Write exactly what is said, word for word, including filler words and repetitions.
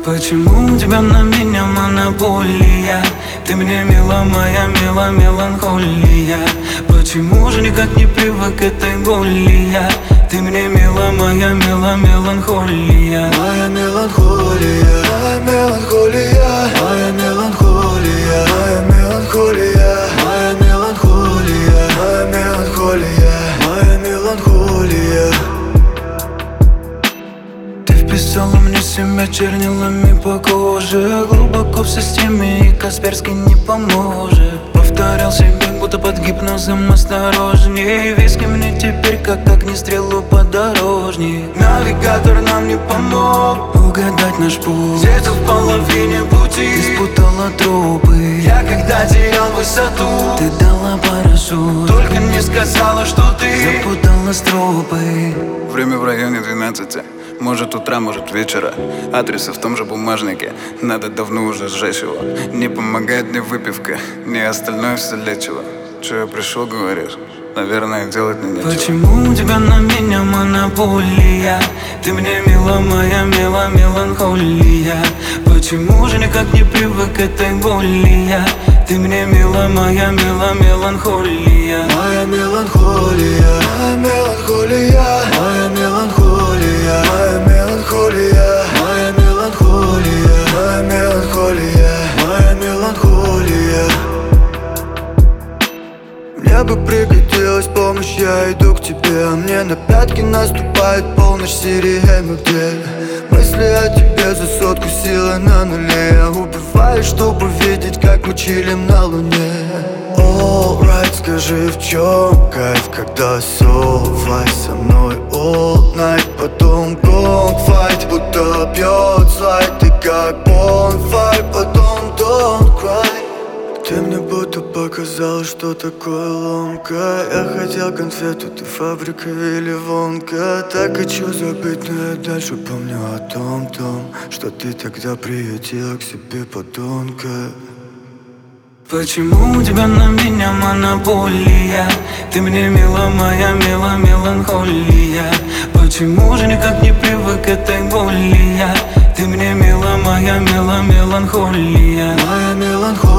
Почему у тебя на меня монополия? Ты мне мила, моя мила меланхолия. Почему же никак не привык к этой боли я? Ты мне мила, моя мила меланхолия. Моя меланхолия, моя меланхолия, моя меланхолия, моя меланхолия, моя меланхолия, моя меланхолия, моя меланхолия. Ты вписала мне себя чернилами по коже, глубоко в системе, и Касперский не поможет. Повторял себе, будто под гипнозом, осторожней. Виски мне теперь как огнестрелу подорожник. Навигатор нам не помог угадать наш путь. Где-то в половине пути ты спутала тропы. Я когда терял высоту, ты дала парашют. Только не сказала, что ты запутала стропы. Время в районе двенадцати. Может утра, может вечера. Адресы в том же бумажнике. Надо давно уже сжечь его. Не помогает ни выпивка, ни остальное все лечило. Че я пришел, говоришь? Наверное, делать мне нечего. Почему у тебя на меня монополия? Ты мне мила, моя мила меланхолия. Почему же никак не привык к этой боли я? Ты мне мила, моя мила меланхолия. Моя меланхолия, моя меланхолия, моя меланхолия, моя меланхолия, моя меланхолия, моя меланхолия, моя меланхолия. Мне бы пригодилась помощь, я иду к тебе, а мне на пятки наступает полночь, сирены где? Мысли о тебе за сотку, силы на нуле. Я убиваю, чтобы видеть, как мы чилим на луне. Alright, скажи, в чем кайф, когда so fly со мной all night, потом gong fight, будто бьет слайд. Ты как bonfire, потом don't cry. Ты мне будто показала, что такое ломка. Я хотел конфету, ты фабрика или вонка. Так хочу забыть, но я дальше помню о том, том, что ты тогда приютила к себе подонка. Почему у тебя на меня монополия? Ты мне мила, моя мила меланхолия. Почему же никак не привык к этой боли я? Ты мне мила, моя мила меланхолия. Моя меланхолия.